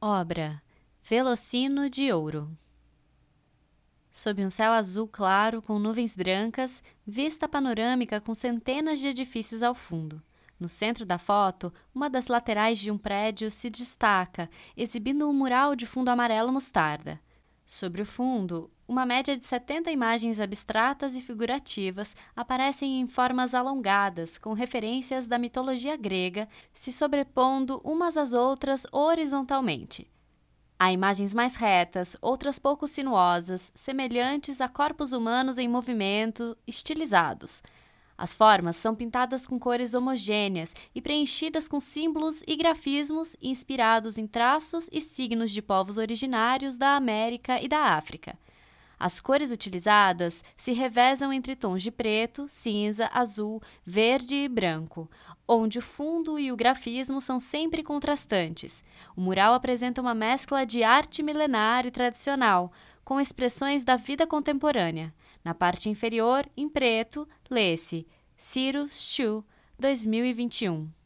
Obra Velocino de Ouro. Sob um céu azul claro com nuvens brancas, vista panorâmica com centenas de edifícios ao fundo. No centro da foto, uma das laterais de um prédio se destaca, exibindo um mural de fundo amarelo mostarda. Sobre o fundo, uma média de 70 imagens abstratas e figurativas aparecem em formas alongadas, com referências da mitologia grega, se sobrepondo umas às outras horizontalmente. Há imagens mais retas, outras pouco sinuosas, semelhantes a corpos humanos em movimento, estilizados. As formas são pintadas com cores homogêneas e preenchidas com símbolos e grafismos inspirados em traços e signos de povos originários da América e da África. As cores utilizadas se revezam entre tons de preto, cinza, azul, verde e branco, onde o fundo e o grafismo são sempre contrastantes. O mural apresenta uma mescla de arte milenar e tradicional, com expressões da vida contemporânea. Na parte inferior, em preto, lê-se Ciro Chu, 2021.